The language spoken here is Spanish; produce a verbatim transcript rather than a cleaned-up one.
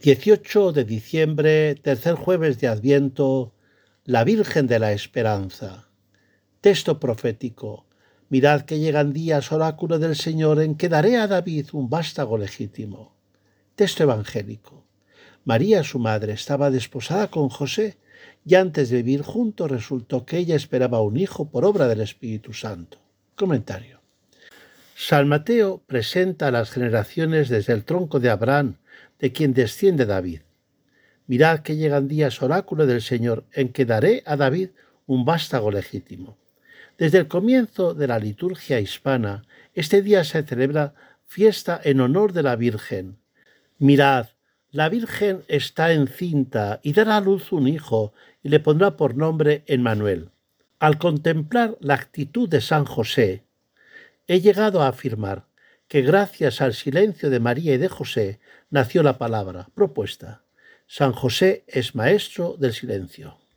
dieciocho de diciembre, tercer jueves de Adviento, la Virgen de la Esperanza. Texto profético. Mirad que llegan días, oráculo del Señor, en que daré a David un vástago legítimo. Texto evangélico. María, su madre, estaba desposada con José, y antes de vivir juntos resultó que ella esperaba un hijo por obra del Espíritu Santo. Comentario. San Mateo presenta a las generaciones desde el tronco de Abraham, de quien desciende David. Mirad que llegan días, oráculo del Señor, en que daré a David un vástago legítimo. Desde el comienzo de la liturgia hispana, este día se celebra fiesta en honor de la Virgen. Mirad, la Virgen está encinta y dará a luz un hijo y le pondrá por nombre Emmanuel. Al contemplar la actitud de San José, he llegado a afirmar que gracias al silencio de María y de José nació la palabra propuesta. San José es maestro del silencio.